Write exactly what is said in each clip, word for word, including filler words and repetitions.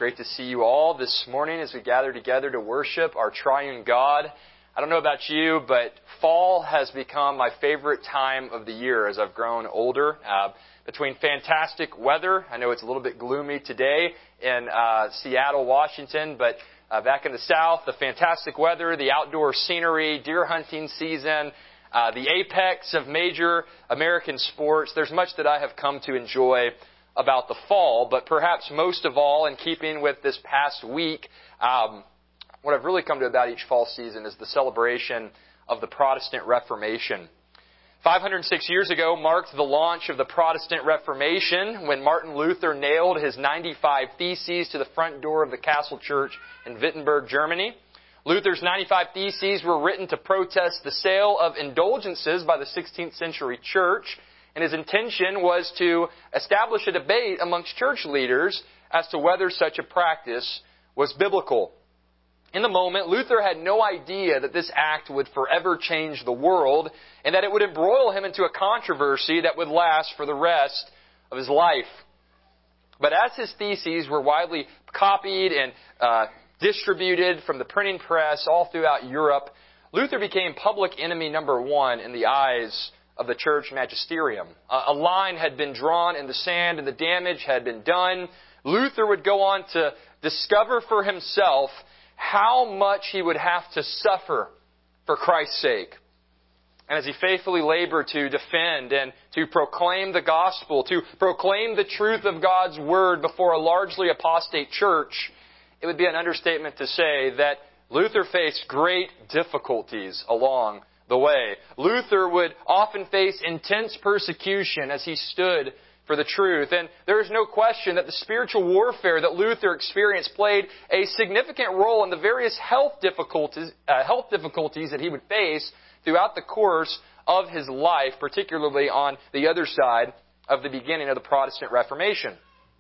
Great to see you all this morning as we gather together to worship our triune God. I don't know about you, but fall has become my favorite time of the year as I've grown older. Uh, between fantastic weather, I know it's a little bit gloomy today in uh, Seattle, Washington, but uh, back in the South, the fantastic weather, the outdoor scenery, deer hunting season, uh, the apex of major American sports. There's much that I have come to enjoy about the fall, but perhaps most of all, in keeping with this past week, um, what I've really come to about each fall season is the celebration of the Protestant Reformation. five hundred six years ago marked the launch of the Protestant Reformation when Martin Luther nailed his ninety-five Theses to the front door of the Castle Church in Wittenberg, Germany. Luther's ninety-five Theses were written to protest the sale of indulgences by the sixteenth century church, and his intention was to establish a debate amongst church leaders as to whether such a practice was biblical. In the moment, Luther had no idea that this act would forever change the world and that it would embroil him into a controversy that would last for the rest of his life. But as his theses were widely copied and uh, distributed from the printing press all throughout Europe, Luther became public enemy number one in the eyes of the church magisterium. Uh, a line had been drawn in the sand and the damage had been done. Luther would go on to discover for himself how much he would have to suffer for Christ's sake. And as he faithfully labored to defend and to proclaim the gospel, to proclaim the truth of God's word before a largely apostate church, it would be an understatement to say that Luther faced great difficulties along the way. Luther would often face intense persecution as he stood for the truth. And there is no question that the spiritual warfare that Luther experienced played a significant role in the various health difficulties, uh, health difficulties that he would face throughout the course of his life, particularly on the other side of the beginning of the Protestant Reformation.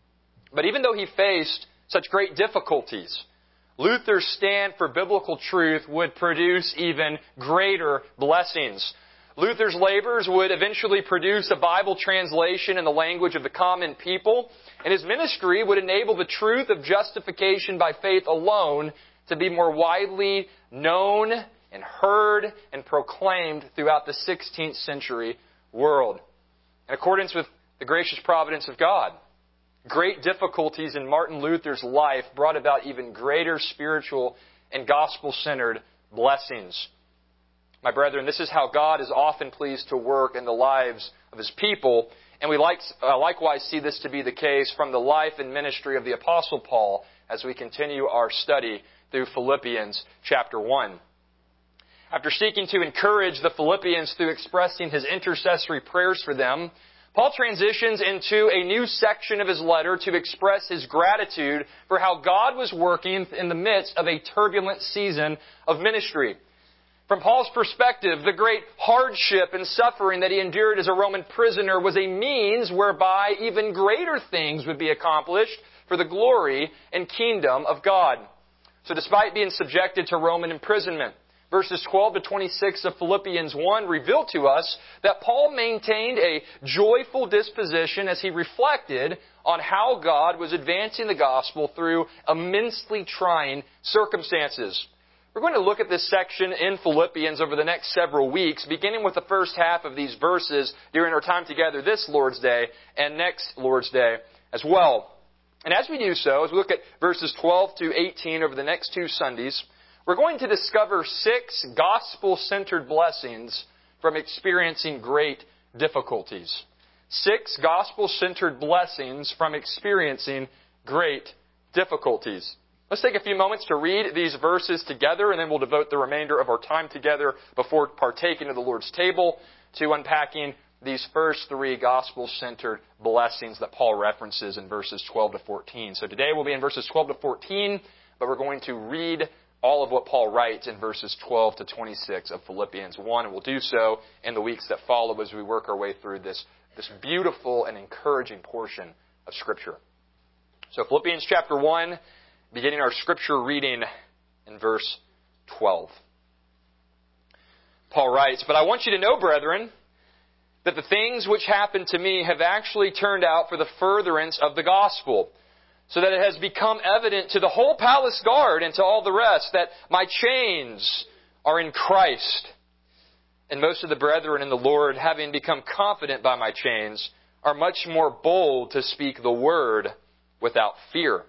But even though he faced such great difficulties, Luther's stand for biblical truth would produce even greater blessings. Luther's labors would eventually produce a Bible translation in the language of the common people, and his ministry would enable the truth of justification by faith alone to be more widely known and heard and proclaimed throughout the sixteenth century world. In accordance with the gracious providence of God, great difficulties in Martin Luther's life brought about even greater spiritual and gospel-centered blessings. My brethren, this is how God is often pleased to work in the lives of His people, and we like, uh, likewise see this to be the case from the life and ministry of the Apostle Paul as we continue our study through Philippians chapter one. After seeking to encourage the Philippians through expressing his intercessory prayers for them, Paul transitions into a new section of his letter to express his gratitude for how God was working in the midst of a turbulent season of ministry. From Paul's perspective, the great hardship and suffering that he endured as a Roman prisoner was a means whereby even greater things would be accomplished for the glory and kingdom of God. So despite being subjected to Roman imprisonment, verses twelve to twenty-six of Philippians one reveal to us that Paul maintained a joyful disposition as he reflected on how God was advancing the gospel through immensely trying circumstances. We're going to look at this section in Philippians over the next several weeks, beginning with the first half of these verses during our time together this Lord's Day and next Lord's Day as well. And as we do so, as we look at verses twelve to eighteen over the next two Sundays, we're going to discover six gospel-centered blessings from experiencing great difficulties. Six gospel-centered blessings from experiencing great difficulties. Let's take a few moments to read these verses together, and then we'll devote the remainder of our time together before partaking of the Lord's table to unpacking these first three gospel-centered blessings that Paul references in verses twelve to fourteen. So today we'll be in verses twelve to fourteen, but we're going to read all of what Paul writes in verses twelve to twenty-six of Philippians one, and we'll do so in the weeks that follow as we work our way through this, this beautiful and encouraging portion of Scripture. So Philippians chapter one, beginning our Scripture reading in verse twelve. Paul writes, "But I want you to know, brethren, that the things which happened to me have actually turned out for the furtherance of the gospel, so that it has become evident to the whole palace guard and to all the rest that my chains are in Christ. And most of the brethren in the Lord, having become confident by my chains, are much more bold to speak the word without fear.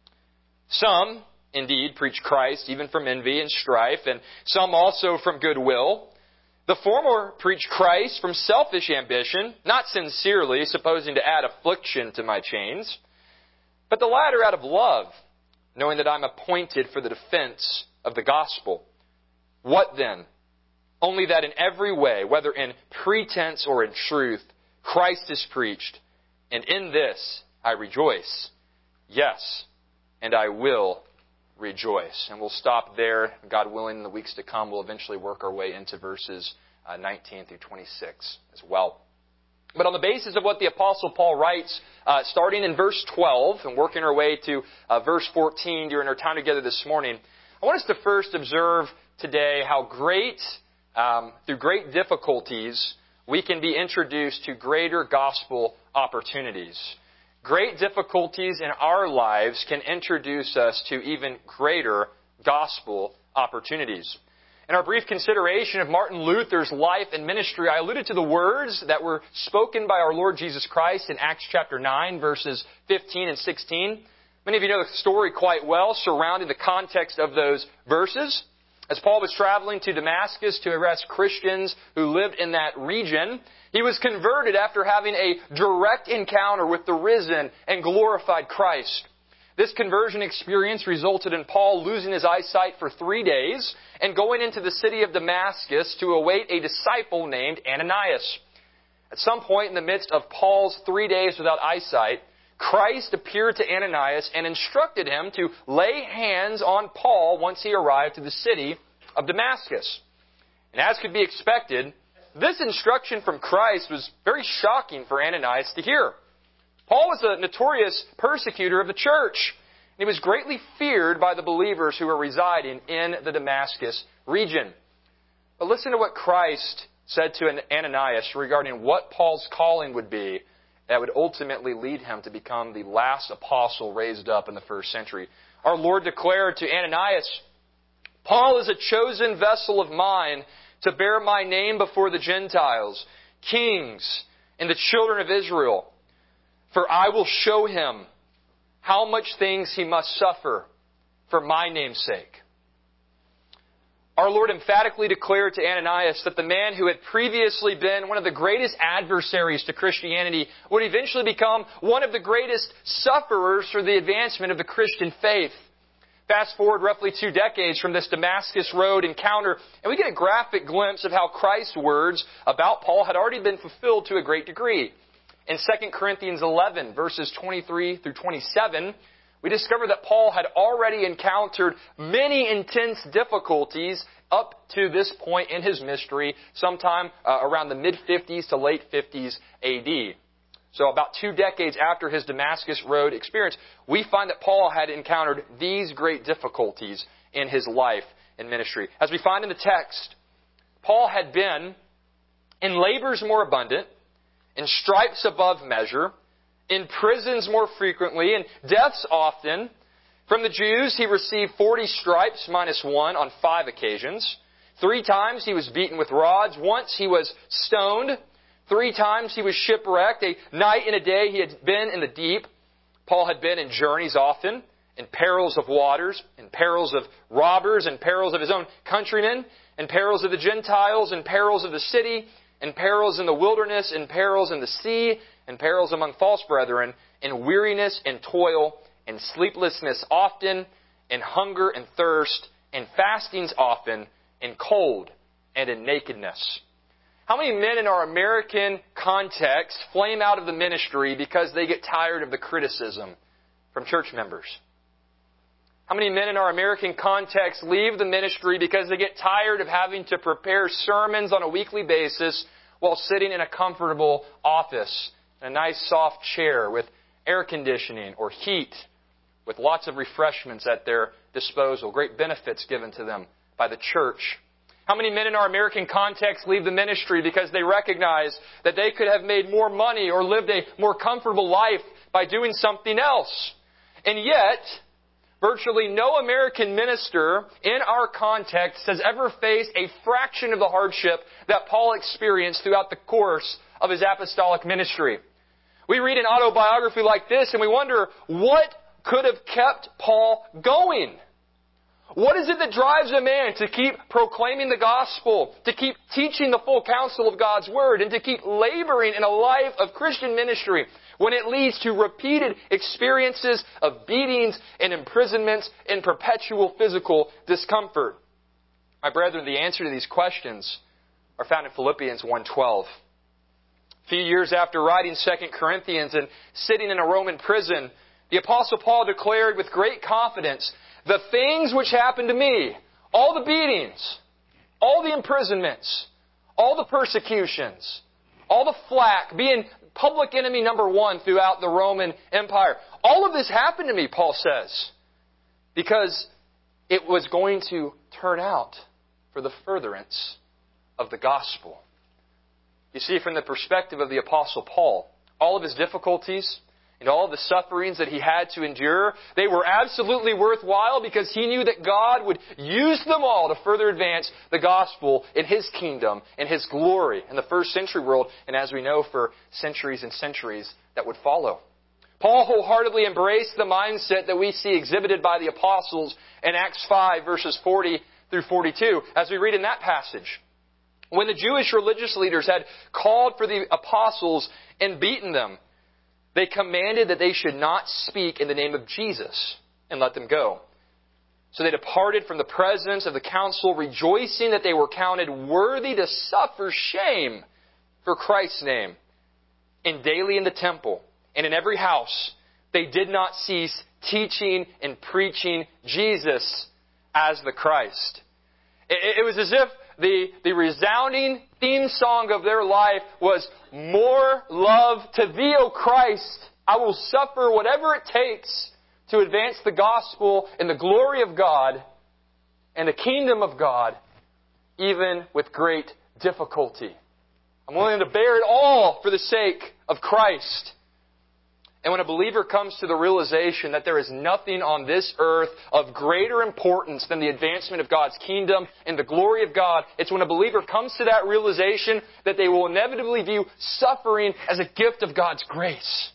Some, indeed, preach Christ even from envy and strife, and some also from goodwill. The former preach Christ from selfish ambition, not sincerely, supposing to add affliction to my chains, but the latter out of love, knowing that I'm appointed for the defense of the gospel. What then? Only that in every way, whether in pretense or in truth, Christ is preached, and in this I rejoice. Yes, and I will rejoice. And we'll stop there. God willing, in the weeks to come, we'll eventually work our way into verses uh, nineteen through twenty-six as well. But on the basis of what the Apostle Paul writes, uh, starting in verse twelve and working our way to uh, verse fourteen during our time together this morning, I want us to first observe today how great, um, through great difficulties, we can be introduced to greater gospel opportunities. Great difficulties in our lives can introduce us to even greater gospel opportunities. In our brief consideration of Martin Luther's life and ministry, I alluded to the words that were spoken by our Lord Jesus Christ in Acts chapter nine, verses fifteen and sixteen. Many of you know the story quite well surrounding the context of those verses. As Paul was traveling to Damascus to arrest Christians who lived in that region, he was converted after having a direct encounter with the risen and glorified Christ. This conversion experience resulted in Paul losing his eyesight for three days and going into the city of Damascus to await a disciple named Ananias. At some point in the midst of Paul's three days without eyesight, Christ appeared to Ananias and instructed him to lay hands on Paul once he arrived to the city of Damascus. And as could be expected, this instruction from Christ was very shocking for Ananias to hear. Paul was a notorious persecutor of the church. He was greatly feared by the believers who were residing in the Damascus region. But listen to what Christ said to Ananias regarding what Paul's calling would be that would ultimately lead him to become the last apostle raised up in the first century. Our Lord declared to Ananias, Paul is a chosen vessel of mine to bear my name before the Gentiles, kings, and the children of Israel. For I will show him how much things he must suffer for my name's sake. Our Lord emphatically declared to Ananias that the man who had previously been one of the greatest adversaries to Christianity would eventually become one of the greatest sufferers for the advancement of the Christian faith. Fast forward roughly two decades from this Damascus Road encounter, and we get a graphic glimpse of how Christ's words about Paul had already been fulfilled to a great degree. In Second Corinthians eleven, verses twenty-three through twenty-seven, we discover that Paul had already encountered many intense difficulties up to this point in his ministry, sometime uh, around the mid-fifties to late fifties A D. So about two decades after his Damascus Road experience, we find that Paul had encountered these great difficulties in his life and ministry. As we find in the text, Paul had been in labors more abundant, in stripes above measure, in prisons more frequently, in deaths often. From the Jews, he received forty stripes minus one on five occasions. Three times he was beaten with rods. Once he was stoned. Three times he was shipwrecked. A night and a day he had been in the deep. Paul had been in journeys often, in perils of waters, in perils of robbers, in perils of his own countrymen, in perils of the Gentiles, in perils of the city, in perils in the wilderness, in perils in the sea, in perils among false brethren, in weariness and toil, in sleeplessness often, in hunger and thirst, in fastings often, in cold and in nakedness. How many men in our American context flame out of the ministry because they get tired of the criticism from church members? How many men in our American context leave the ministry because they get tired of having to prepare sermons on a weekly basis while sitting in a comfortable office, in a nice soft chair with air conditioning or heat, with lots of refreshments at their disposal, great benefits given to them by the church? How many men in our American context leave the ministry because they recognize that they could have made more money or lived a more comfortable life by doing something else? And yet, virtually no American minister in our context has ever faced a fraction of the hardship that Paul experienced throughout the course of his apostolic ministry. We read an autobiography like this and we wonder, what could have kept Paul going? What is it that drives a man to keep proclaiming the gospel, to keep teaching the full counsel of God's Word, and to keep laboring in a life of Christian ministry when it leads to repeated experiences of beatings and imprisonments and perpetual physical discomfort? My brethren, the answer to these questions are found in Philippians one twelve. A few years after writing Second Corinthians and sitting in a Roman prison, the Apostle Paul declared with great confidence, the things which happened to me, all the beatings, all the imprisonments, all the persecutions, all the flack, being public enemy number one throughout the Roman Empire, all of this happened to me, Paul says, because it was going to turn out for the furtherance of the gospel. You see, from the perspective of the Apostle Paul, all of his difficulties and all of the sufferings that he had to endure, they were absolutely worthwhile because he knew that God would use them all to further advance the gospel in His kingdom and His glory in the first century world, and as we know, for centuries and centuries that would follow. Paul wholeheartedly embraced the mindset that we see exhibited by the apostles in Acts five, verses forty through forty-two, as we read in that passage. When the Jewish religious leaders had called for the apostles and beaten them, they commanded that they should not speak in the name of Jesus and let them go. So they departed from the presence of the council, rejoicing that they were counted worthy to suffer shame for Christ's name. And daily in the temple and in every house, they did not cease teaching and preaching Jesus as the Christ. It, it was as if The, the resounding theme song of their life was, more love to Thee, O Christ. I will suffer whatever it takes to advance the gospel and the glory of God and the kingdom of God, even with great difficulty. I'm willing to bear it all for the sake of Christ. And when a believer comes to the realization that there is nothing on this earth of greater importance than the advancement of God's kingdom and the glory of God, it's when a believer comes to that realization that they will inevitably view suffering as a gift of God's grace.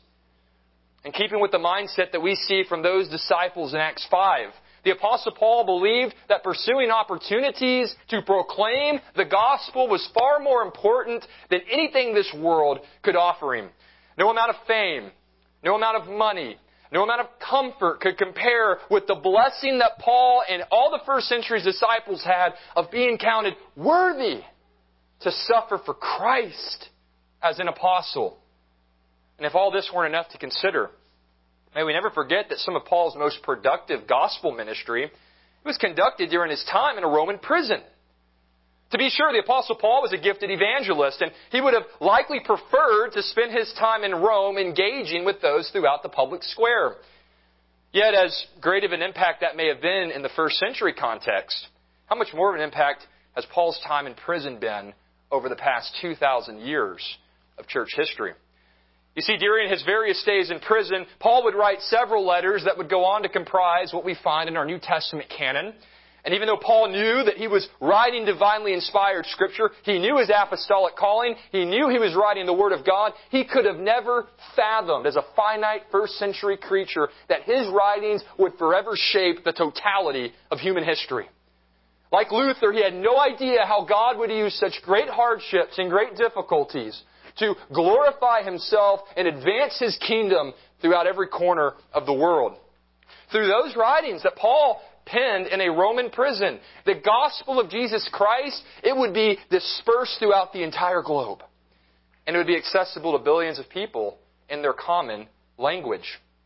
In keeping with the mindset that we see from those disciples in Acts five, the Apostle Paul believed that pursuing opportunities to proclaim the gospel was far more important than anything this world could offer him. No amount of fame, no amount of money, no amount of comfort could compare with the blessing that Paul and all the first century's disciples had of being counted worthy to suffer for Christ as an apostle. And if all this weren't enough to consider, may we never forget that some of Paul's most productive gospel ministry was conducted during his time in a Roman prison. To be sure, the Apostle Paul was a gifted evangelist, and he would have likely preferred to spend his time in Rome engaging with those throughout the public square. Yet, as great of an impact that may have been in the first century context, how much more of an impact has Paul's time in prison been over the past two thousand years of church history? You see, during his various stays in prison, Paul would write several letters that would go on to comprise what we find in our New Testament canon. And even though Paul knew that he was writing divinely inspired Scripture, he knew his apostolic calling, he knew he was writing the Word of God, he could have never fathomed as a finite first century creature that his writings would forever shape the totality of human history. Like Luther, he had no idea how God would use such great hardships and great difficulties to glorify Himself and advance His kingdom throughout every corner of the world. Through those writings that Paul penned in a Roman prison, the gospel of Jesus Christ, it would be dispersed throughout the entire globe. And it would be accessible to billions of people in their common language.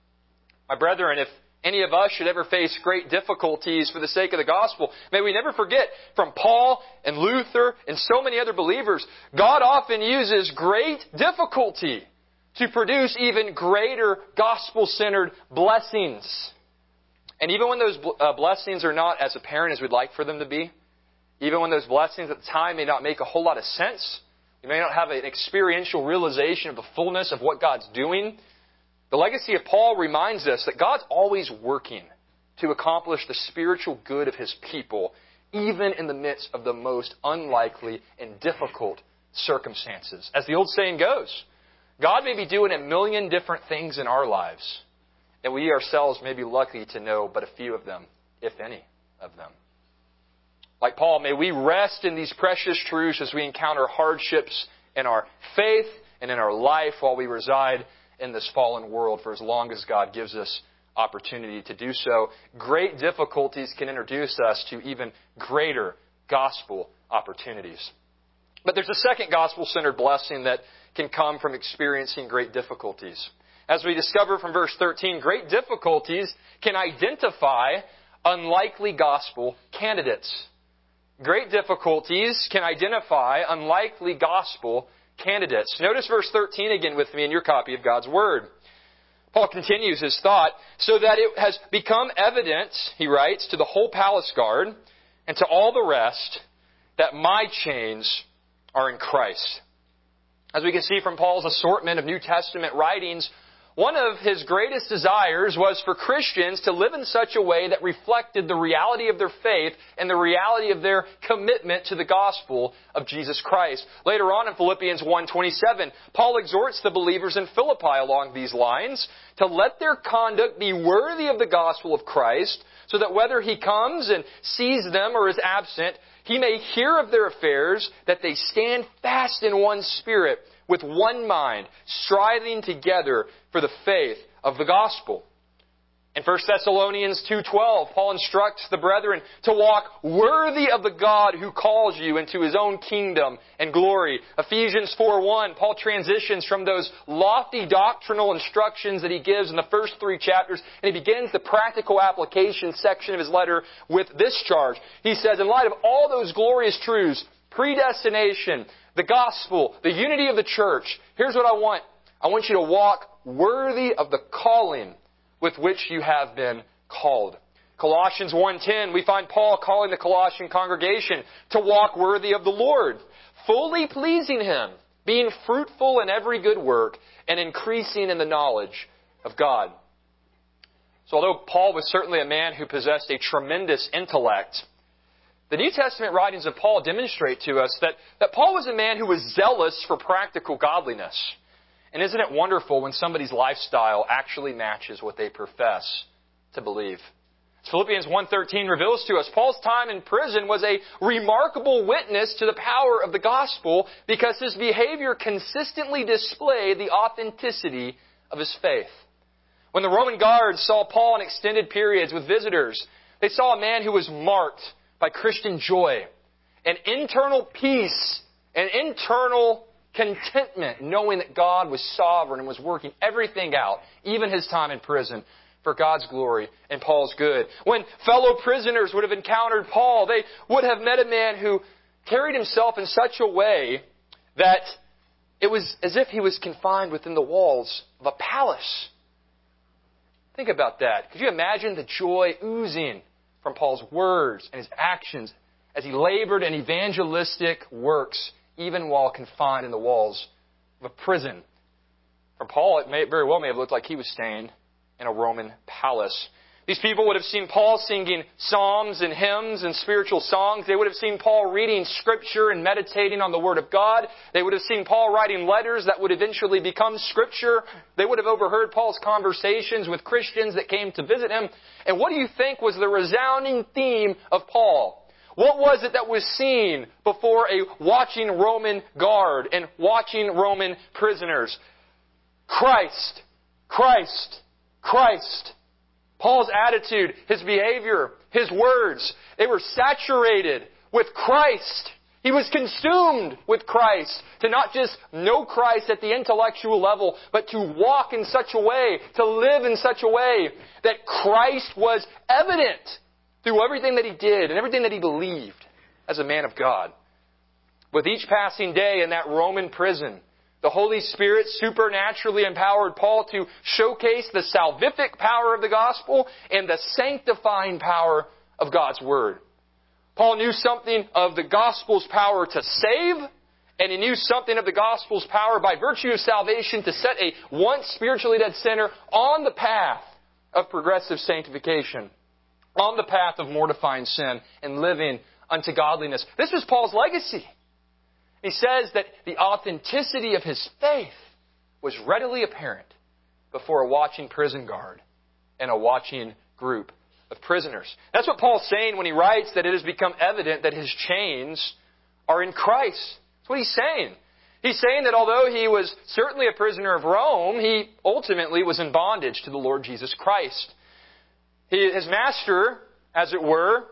My brethren, if any of us should ever face great difficulties for the sake of the gospel, may we never forget, from Paul and Luther and so many other believers, God often uses great difficulty to produce even greater gospel-centered blessings. And even when those uh, blessings are not as apparent as we'd like for them to be, even when those blessings at the time may not make a whole lot of sense, you may not have an experiential realization of the fullness of what God's doing, The legacy of Paul reminds us that God's always working to accomplish the spiritual good of His people, even in the midst of the most unlikely and difficult circumstances. As the old saying goes, God may be doing a million different things in our lives, and we ourselves may be lucky to know but a few of them, if any of them. Like Paul, may we rest in these precious truths as we encounter hardships in our faith and in our life while we reside in this fallen world for as long as God gives us opportunity to do so. Great difficulties can introduce us to even greater gospel opportunities. But there's a second gospel-centered blessing that can come from experiencing great difficulties. As we discover from verse thirteen, great difficulties can identify unlikely gospel candidates. Great difficulties can identify unlikely gospel candidates. Notice verse thirteen again with me in your copy of God's Word. Paul continues his thought, so that it has become evident, he writes, to the whole palace guard and to all the rest that my chains are in Christ. As we can see from Paul's assortment of New Testament writings, one of his greatest desires was for Christians to live in such a way that reflected the reality of their faith and the reality of their commitment to the gospel of Jesus Christ. Later on in Philippians one twenty-seven, Paul exhorts the believers in Philippi along these lines to let their conduct be worthy of the gospel of Christ, so that whether he comes and sees them or is absent, he may hear of their affairs, that they stand fast in one spirit, with one mind, striving together for the faith of the gospel. In First Thessalonians two twelve, Paul instructs the brethren to walk worthy of the God who calls you into His own kingdom and glory. Ephesians four one, Paul transitions from those lofty doctrinal instructions that he gives in the first three chapters, and he begins the practical application section of his letter with this charge. He says, in light of all those glorious truths, predestination, the gospel, the unity of the church, here's what I want. I want you to walk worthy of the calling with which you have been called. Colossians one ten, we find Paul calling the Colossian congregation to walk worthy of the Lord, fully pleasing Him, being fruitful in every good work, and increasing in the knowledge of God. So although Paul was certainly a man who possessed a tremendous intellect, the New Testament writings of Paul demonstrate to us that, that Paul was a man who was zealous for practical godliness. And isn't it wonderful when somebody's lifestyle actually matches what they profess to believe? As Philippians one thirteen reveals to us, Paul's time in prison was a remarkable witness to the power of the gospel because his behavior consistently displayed the authenticity of his faith. When the Roman guards saw Paul in extended periods with visitors, they saw a man who was marked by Christian joy, an internal peace, an internal contentment, knowing that God was sovereign and was working everything out, even his time in prison, for God's glory and Paul's good. When fellow prisoners would have encountered Paul, they would have met a man who carried himself in such a way that it was as if he was confined within the walls of a palace. Think about that. Could you imagine the joy oozing from Paul's words and his actions as he labored in evangelistic works, even while confined in the walls of a prison? For Paul, it may, very well may have looked like he was staying in a Roman palace. These people would have seen Paul singing psalms and hymns and spiritual songs. They would have seen Paul reading Scripture and meditating on the Word of God. They would have seen Paul writing letters that would eventually become Scripture. They would have overheard Paul's conversations with Christians that came to visit him. And what do you think was the resounding theme of Paul? What was it that was seen before a watching Roman guard and watching Roman prisoners? Christ, Christ, Christ. Paul's attitude, his behavior, his words, they were saturated with Christ. He was consumed with Christ. To not just know Christ at the intellectual level, but to walk in such a way, to live in such a way that Christ was evident through everything that he did and everything that he believed as a man of God. With each passing day in that Roman prison, the Holy Spirit supernaturally empowered Paul to showcase the salvific power of the gospel and the sanctifying power of God's Word. Paul knew something of the gospel's power to save And he knew something of the gospel's power by virtue of salvation to set a once spiritually dead sinner on the path of progressive sanctification, on the path of mortifying sin and living unto godliness. This was Paul's legacy. He says that the authenticity of his faith was readily apparent before a watching prison guard and a watching group of prisoners. That's what Paul's saying when he writes that it has become evident that his chains are in Christ. That's what he's saying. He's saying that although he was certainly a prisoner of Rome, he ultimately was in bondage to the Lord Jesus Christ. He, his master, as it were,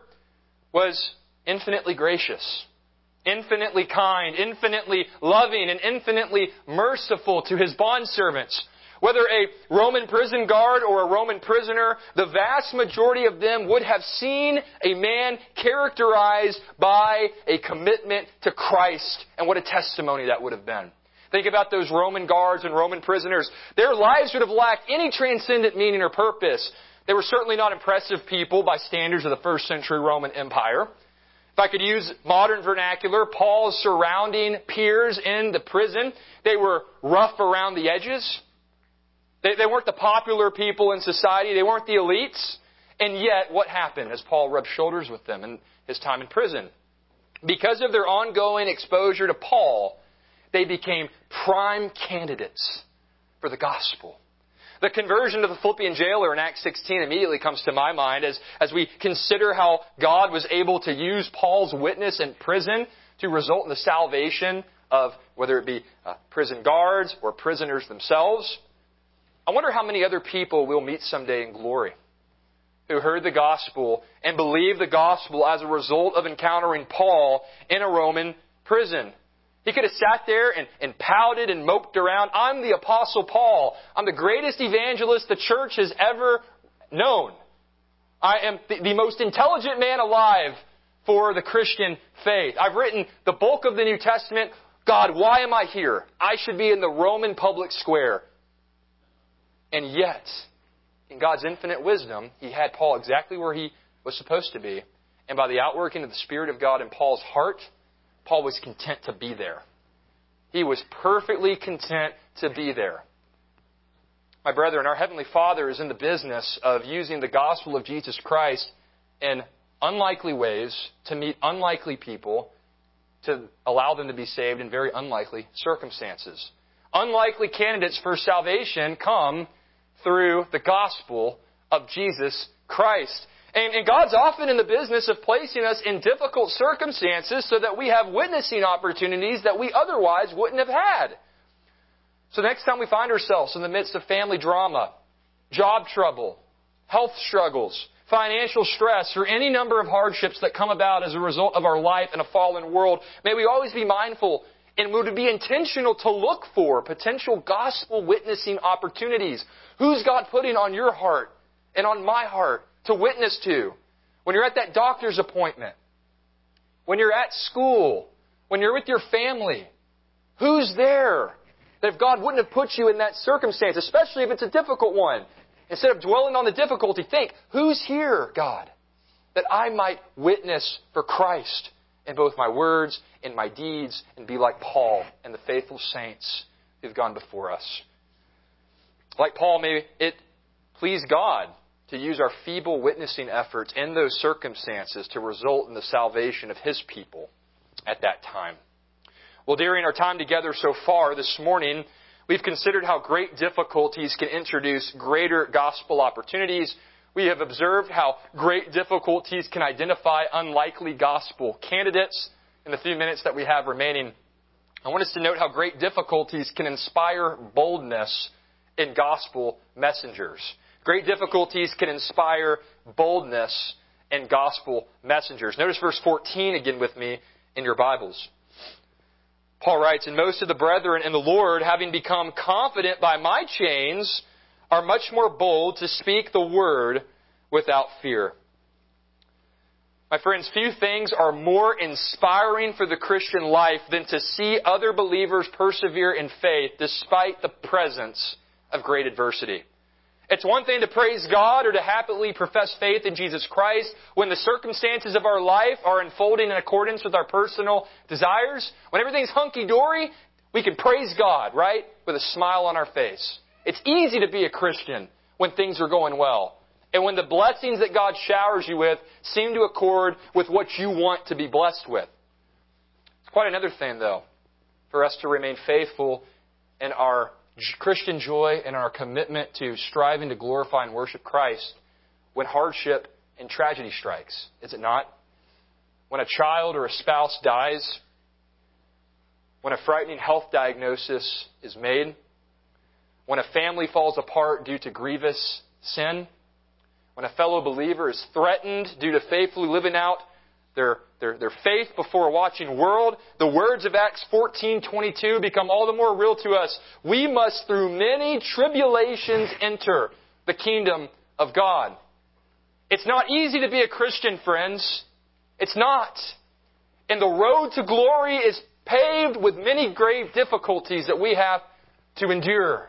was infinitely gracious, infinitely kind, infinitely loving, and infinitely merciful to his bondservants. Whether a Roman prison guard or a Roman prisoner, the vast majority of them would have seen a man characterized by a commitment to Christ. And what a testimony that would have been. Think about those Roman guards and Roman prisoners. Their lives would have lacked any transcendent meaning or purpose. They were certainly not impressive people by standards of the first century Roman Empire. If I could use modern vernacular, Paul's surrounding peers in the prison, they were rough around the edges. They, they weren't the popular people in society. They weren't the elites. And yet, what happened as Paul rubbed shoulders with them in his time in prison? Because of their ongoing exposure to Paul, they became prime candidates for the gospel. The conversion of the Philippian jailer in Acts sixteen immediately comes to my mind as, as we consider how God was able to use Paul's witness in prison to result in the salvation of whether it be uh, prison guards or prisoners themselves. I wonder how many other people we'll meet someday in glory who heard the gospel and believed the gospel as a result of encountering Paul in a Roman prison. He could have sat there and, and pouted and moped around. I'm the Apostle Paul. I'm the greatest evangelist the church has ever known. I am the, the most intelligent man alive for the Christian faith. I've written the bulk of the New Testament. God, why am I here? I should be in the Roman public square. And yet, in God's infinite wisdom, He had Paul exactly where he was supposed to be. And by the outworking of the Spirit of God in Paul's heart, Paul was content to be there. He was perfectly content to be there. My brethren, our Heavenly Father is in the business of using the gospel of Jesus Christ in unlikely ways to meet unlikely people, to allow them to be saved in very unlikely circumstances. Unlikely candidates for salvation come through the gospel of Jesus Christ. And, and God's often in the business of placing us in difficult circumstances so that we have witnessing opportunities that we otherwise wouldn't have had. So next time we find ourselves in the midst of family drama, job trouble, health struggles, financial stress, or any number of hardships that come about as a result of our life in a fallen world, may we always be mindful and would be intentional to look for potential gospel witnessing opportunities. Who's God putting on your heart and on my heart to witness to? When you're at that doctor's appointment, when you're at school, when you're with your family, who's there? That if God wouldn't have put you in that circumstance, especially if it's a difficult one, instead of dwelling on the difficulty, think, who's here, God, that I might witness for Christ in both my words and my deeds and be like Paul and the faithful saints who've gone before us. Like Paul, may it please God to use our feeble witnessing efforts in those circumstances to result in the salvation of His people at that time. Well, during our time together so far this morning, we've considered how great difficulties can introduce greater gospel opportunities. We have observed how great difficulties can identify unlikely gospel candidates. In the few minutes that we have remaining, I want us to note how great difficulties can inspire boldness in gospel messengers. Great difficulties can inspire boldness in gospel messengers. Notice verse fourteen again with me in your Bibles. Paul writes, "And most of the brethren in the Lord, having become confident by my chains, are much more bold to speak the word without fear." My friends, few things are more inspiring for the Christian life than to see other believers persevere in faith despite the presence of great adversity. It's one thing to praise God or to happily profess faith in Jesus Christ when the circumstances of our life are unfolding in accordance with our personal desires. When everything's hunky-dory, we can praise God, right? With a smile on our face. It's easy to be a Christian when things are going well. And when the blessings that God showers you with seem to accord with what you want to be blessed with. It's quite another thing, though, for us to remain faithful in our Christian joy and our commitment to striving to glorify and worship Christ when hardship and tragedy strikes. Is it not? When a child or a spouse dies, when a frightening health diagnosis is made, when a family falls apart due to grievous sin, when a fellow believer is threatened due to faithfully living out their, their, their faith before a watching world, the words of Acts fourteen twenty-two become all the more real to us. We must through many tribulations enter the kingdom of God. It's not easy to be a Christian, friends. It's not. And the road to glory is paved with many grave difficulties that we have to endure.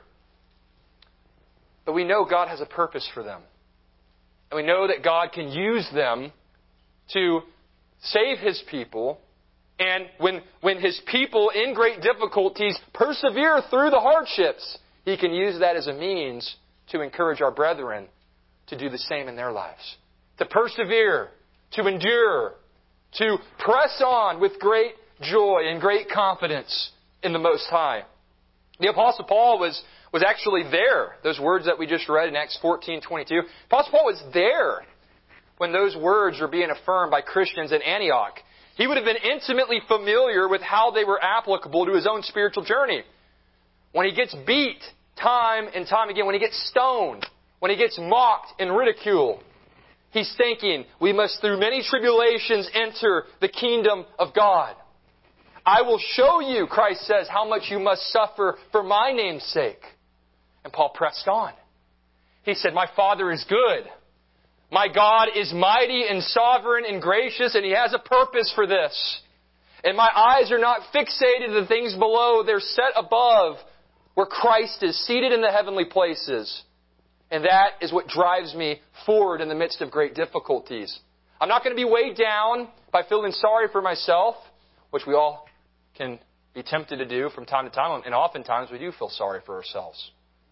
But we know God has a purpose for them. And we know that God can use them to save His people. And when, when His people in great difficulties persevere through the hardships, He can use that as a means to encourage our brethren to do the same in their lives. To persevere, to endure, to press on with great joy and great confidence in the Most High. The Apostle Paul was, was actually there. Those words that we just read in Acts fourteen twenty-two. Apostle Paul was there when those words were being affirmed by Christians in Antioch. He would have been intimately familiar with how they were applicable to his own spiritual journey. When he gets beat time and time again, when he gets stoned, when he gets mocked and ridiculed, he's thinking, we must through many tribulations enter the kingdom of God. I will show you, Christ says, how much you must suffer for my name's sake. And Paul pressed on. He said, my Father is good. My God is mighty and sovereign and gracious, and He has a purpose for this. And my eyes are not fixated to the things below. They're set above where Christ is seated in the heavenly places. And that is what drives me forward in the midst of great difficulties. I'm not going to be weighed down by feeling sorry for myself, which we all can be tempted to do from time to time, and oftentimes we do feel sorry for ourselves.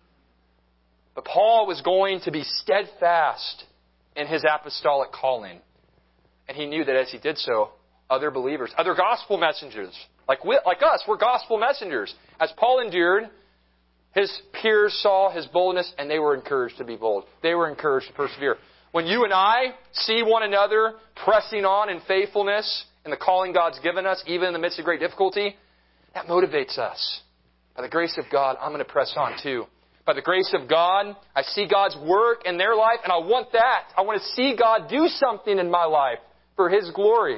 But Paul was going to be steadfast in his apostolic calling. And he knew that as he did so, other believers, other gospel messengers, like we, like us, we're gospel messengers. As Paul endured, his peers saw his boldness and they were encouraged to be bold. They were encouraged to persevere. When you and I see one another pressing on in faithfulness and the calling God's given us, even in the midst of great difficulty, that motivates us. By the grace of God, I'm going to press on too. By the grace of God, I see God's work in their life, and I want that. I want to see God do something in my life for His glory.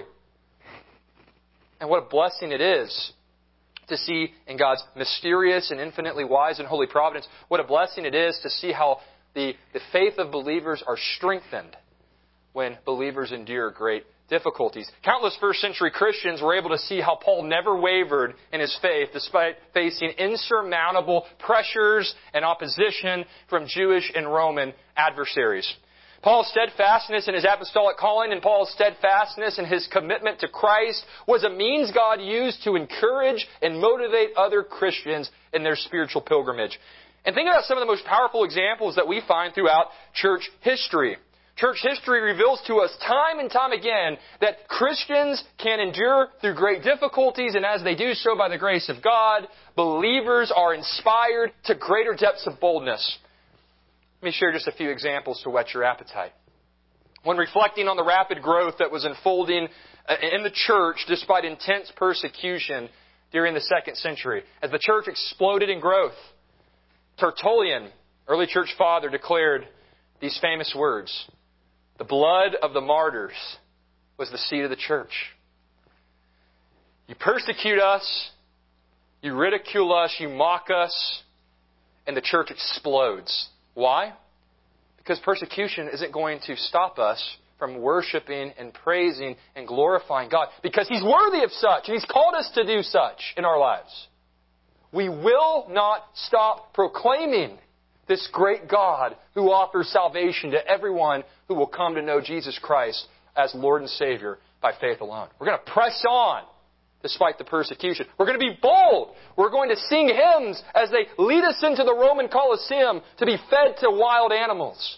And what a blessing it is to see in God's mysterious and infinitely wise and holy providence, what a blessing it is to see how the, the faith of believers are strengthened when believers endure great difficulties. Countless first century Christians were able to see how Paul never wavered in his faith despite facing insurmountable pressures and opposition from Jewish and Roman adversaries. Paul's steadfastness in his apostolic calling and Paul's steadfastness in his commitment to Christ was a means God used to encourage and motivate other Christians in their spiritual pilgrimage. And think about some of the most powerful examples that we find throughout church history. Church history reveals to us time and time again that Christians can endure through great difficulties, and as they do so by the grace of God, believers are inspired to greater depths of boldness. Let me share just a few examples to whet your appetite. When reflecting on the rapid growth that was unfolding in the church despite intense persecution during the second century, as the church exploded in growth, Tertullian, early church father, declared these famous words: the blood of the martyrs was the seed of the church. You persecute us, you ridicule us, you mock us, and the church explodes. Why? Because persecution isn't going to stop us from worshiping and praising and glorifying God, because He's worthy of such, and He's called us to do such in our lives. We will not stop proclaiming this great God who offers salvation to everyone who will come to know Jesus Christ as Lord and Savior by faith alone. We're going to press on despite the persecution. We're going to be bold. We're going to sing hymns as they lead us into the Roman Colosseum to be fed to wild animals.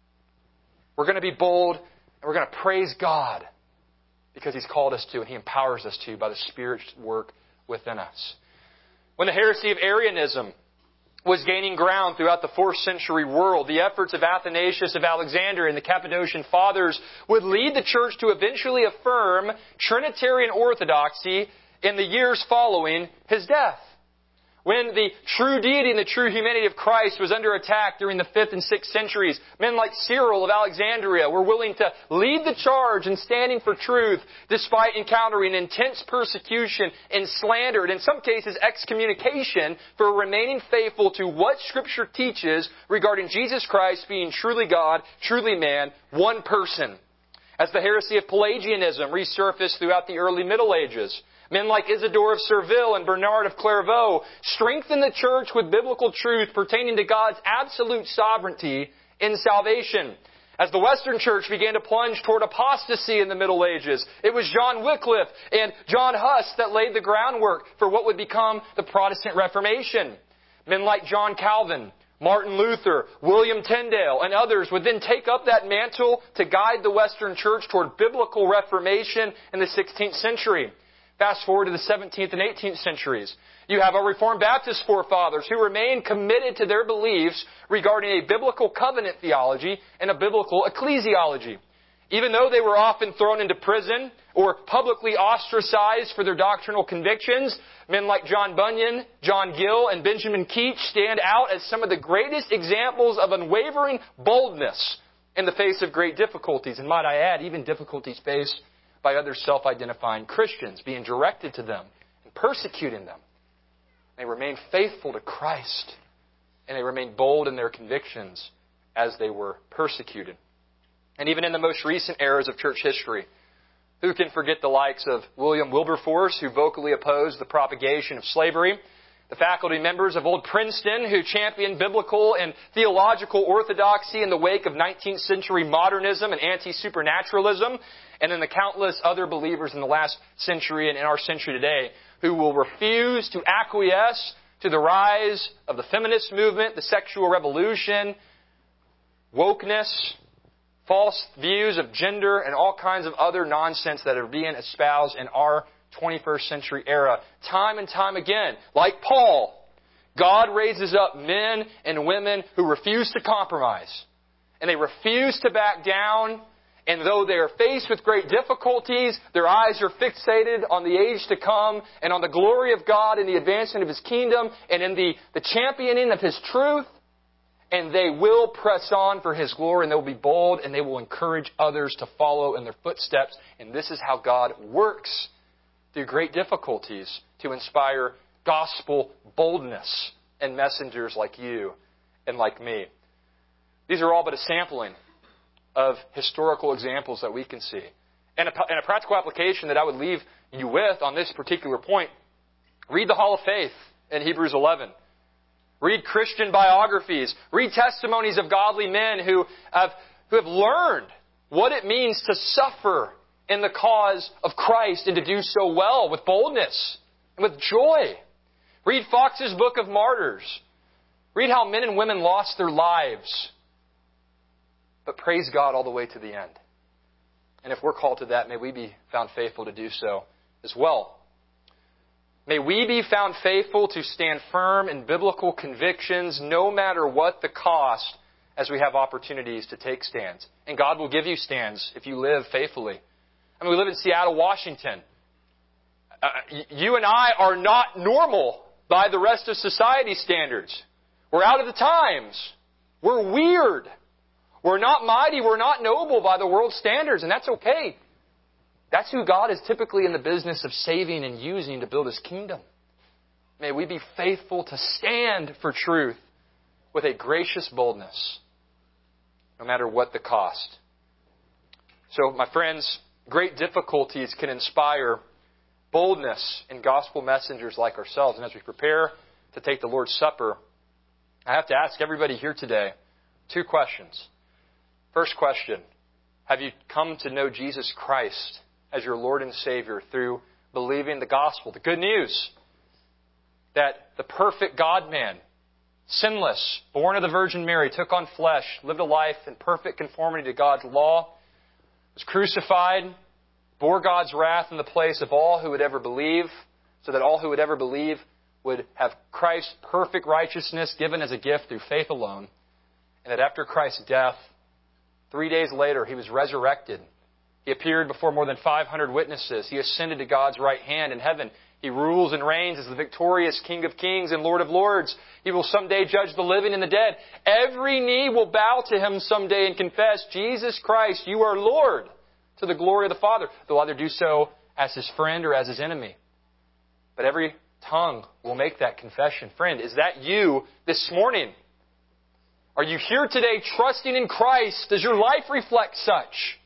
We're going to be bold, and we're going to praise God because He's called us to, and He empowers us to by the Spirit's work within us. When the heresy of Arianism was gaining ground throughout the fourth century world, the efforts of Athanasius of Alexandria and the Cappadocian Fathers would lead the Church to eventually affirm Trinitarian orthodoxy in the years following his death. When the true deity and the true humanity of Christ was under attack during the fifth and sixth centuries, men like Cyril of Alexandria were willing to lead the charge in standing for truth despite encountering intense persecution and slander, and in some cases excommunication, for remaining faithful to what Scripture teaches regarding Jesus Christ being truly God, truly man, one person. As the heresy of Pelagianism resurfaced throughout the early Middle Ages, men like Isidore of Seville and Bernard of Clairvaux strengthened the church with biblical truth pertaining to God's absolute sovereignty in salvation. As the Western church began to plunge toward apostasy in the Middle Ages, it was John Wycliffe and John Huss that laid the groundwork for what would become the Protestant Reformation. Men like John Calvin, Martin Luther, William Tyndale, and others would then take up that mantle to guide the Western church toward biblical reformation in the sixteenth century. Fast forward to the seventeenth and eighteenth centuries. You have our Reformed Baptist forefathers who remained committed to their beliefs regarding a biblical covenant theology and a biblical ecclesiology. Even though they were often thrown into prison or publicly ostracized for their doctrinal convictions, men like John Bunyan, John Gill, and Benjamin Keach stand out as some of the greatest examples of unwavering boldness in the face of great difficulties. And might I add, even difficulties faced by other self-identifying Christians, being directed to them and persecuting them. They remain faithful to Christ, and they remain bold in their convictions as they were persecuted. And even in the most recent eras of church history, who can forget the likes of William Wilberforce, who vocally opposed the propagation of slavery, the faculty members of Old Princeton, who championed biblical and theological orthodoxy in the wake of nineteenth century modernism and anti-supernaturalism, and then the countless other believers in the last century and in our century today who will refuse to acquiesce to the rise of the feminist movement, the sexual revolution, wokeness, false views of gender, and all kinds of other nonsense that are being espoused in our twenty-first century era. Time and time again, like Paul, God raises up men and women who refuse to compromise. And they refuse to back down. And though they are faced with great difficulties, their eyes are fixated on the age to come and on the glory of God and the advancement of His kingdom and in the, the championing of His truth. And they will press on for His glory, and they will be bold, and they will encourage others to follow in their footsteps. And this is how God works through great difficulties to inspire gospel boldness in messengers like you and like me. These are all but a sampling of historical examples that we can see. And a, and a practical application that I would leave you with on this particular point, read the Hall of Faith in Hebrews eleven. Read Christian biographies. Read testimonies of godly men who have, who have learned what it means to suffer in the cause of Christ and to do so well with boldness and with joy. Read Fox's Book of Martyrs. Read how men and women lost their lives, but praise God all the way to the end. And if we're called to that, may we be found faithful to do so as well. May we be found faithful to stand firm in biblical convictions no matter what the cost as we have opportunities to take stands. And God will give you stands if you live faithfully. I mean, we live in Seattle, Washington. Uh, you and I are not normal by the rest of society's standards. We're out of the times. We're weird. We're not mighty. We're not noble by the world's standards, and that's okay. That's who God is typically in the business of saving and using to build His kingdom. May we be faithful to stand for truth with a gracious boldness, no matter what the cost. So, my friends, great difficulties can inspire boldness in gospel messengers like ourselves. And as we prepare to take the Lord's Supper, I have to ask everybody here today two questions. First question, have you come to know Jesus Christ as your Lord and Savior through believing the gospel, the good news that the perfect God-man, sinless, born of the Virgin Mary, took on flesh, lived a life in perfect conformity to God's law, was crucified, bore God's wrath in the place of all who would ever believe, so that all who would ever believe would have Christ's perfect righteousness given as a gift through faith alone, and that after Christ's death, three days later, He was resurrected. He appeared before more than five hundred witnesses. He ascended to God's right hand in heaven. He rules and reigns as the victorious King of kings and Lord of lords. He will someday judge the living and the dead. Every knee will bow to Him someday and confess, Jesus Christ, You are Lord, to the glory of the Father. They'll either do so as His friend or as His enemy. But every tongue will make that confession. Friend, is that you this morning? Are you here today trusting in Christ? Does your life reflect such?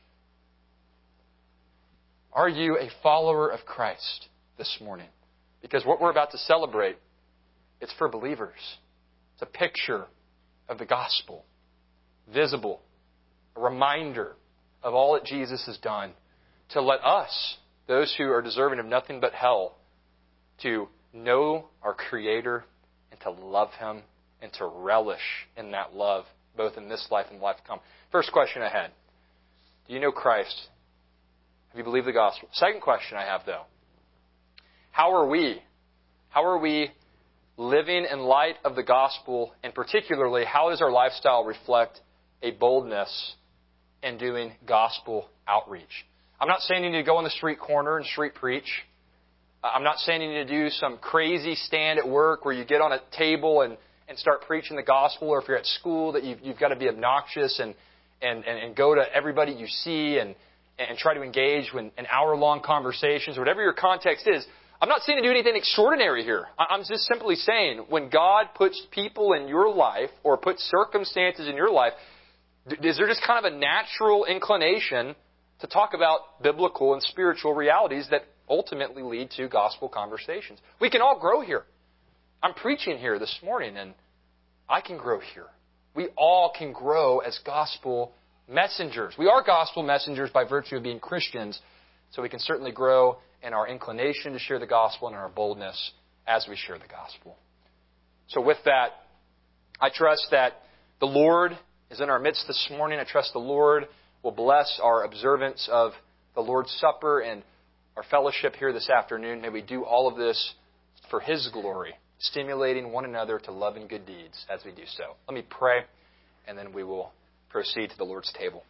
Are you a follower of Christ this morning? Because what we're about to celebrate, it's for believers. It's a picture of the gospel, visible, a reminder of all that Jesus has done to let us, those who are deserving of nothing but hell, to know our Creator and to love Him and to relish in that love, both in this life and the life to come. First question I had, do you know Christ? Have you believed the gospel? Second question I have, though, how are we? How are we living in light of the gospel, and particularly, how does our lifestyle reflect a boldness in doing gospel outreach? I'm not saying you need to go on the street corner and street preach. I'm not saying you need to do some crazy stand at work where you get on a table and, and start preaching the gospel, or if you're at school that you've, you've got to be obnoxious and, and, and, and go to everybody you see and, and try to engage in, in hour-long conversations, or whatever your context is. I'm not saying to do anything extraordinary here. I'm just simply saying when God puts people in your life or puts circumstances in your life, is there just kind of a natural inclination to talk about biblical and spiritual realities that ultimately lead to gospel conversations? We can all grow here. I'm preaching here this morning, and I can grow here. We all can grow as gospel messengers. We are gospel messengers by virtue of being Christians, so we can certainly grow in our inclination to share the gospel and in our boldness as we share the gospel. So with that, I trust that the Lord is in our midst this morning. I trust the Lord will bless our observance of the Lord's Supper and our fellowship here this afternoon. May we do all of this for His glory, stimulating one another to love and good deeds as we do so. Let me pray, and then we will proceed to the Lord's table.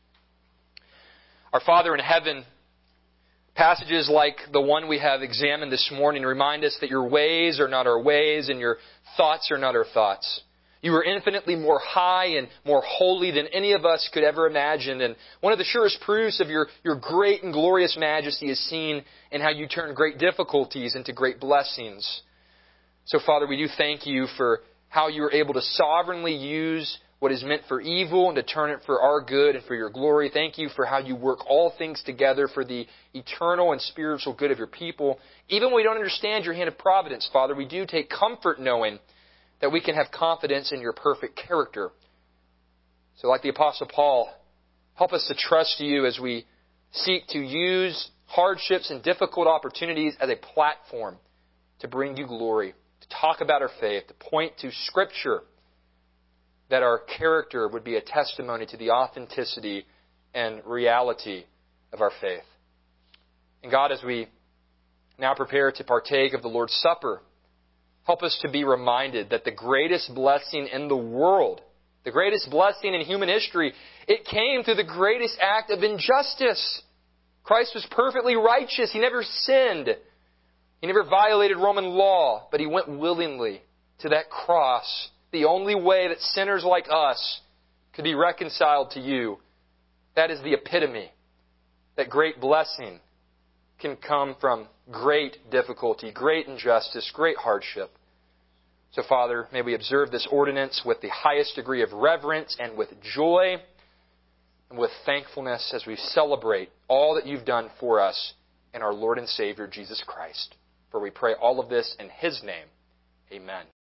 Our Father in heaven, passages like the one we have examined this morning remind us that Your ways are not our ways and Your thoughts are not our thoughts. You are infinitely more high and more holy than any of us could ever imagine. And one of the surest proofs of your, your great and glorious majesty is seen in how You turn great difficulties into great blessings. So, Father, we do thank You for how You are able to sovereignly use what is meant for evil and to turn it for our good and for Your glory. Thank You for how You work all things together for the eternal and spiritual good of Your people. Even when we don't understand Your hand of providence, Father, we do take comfort knowing that we can have confidence in Your perfect character. So like the Apostle Paul, help us to trust You as we seek to use hardships and difficult opportunities as a platform to bring You glory, to talk about our faith, to point to Scripture, that our character would be a testimony to the authenticity and reality of our faith. And God, as we now prepare to partake of the Lord's Supper, help us to be reminded that the greatest blessing in the world, the greatest blessing in human history, it came through the greatest act of injustice. Christ was perfectly righteous. He never sinned. He never violated Roman law, but He went willingly to that cross, the only way that sinners like us could be reconciled to You. That is the epitome. That great blessing can come from great difficulty, great injustice, great hardship. So, Father, may we observe this ordinance with the highest degree of reverence and with joy and with thankfulness as we celebrate all that You've done for us in our Lord and Savior, Jesus Christ. For we pray all of this in His name. Amen.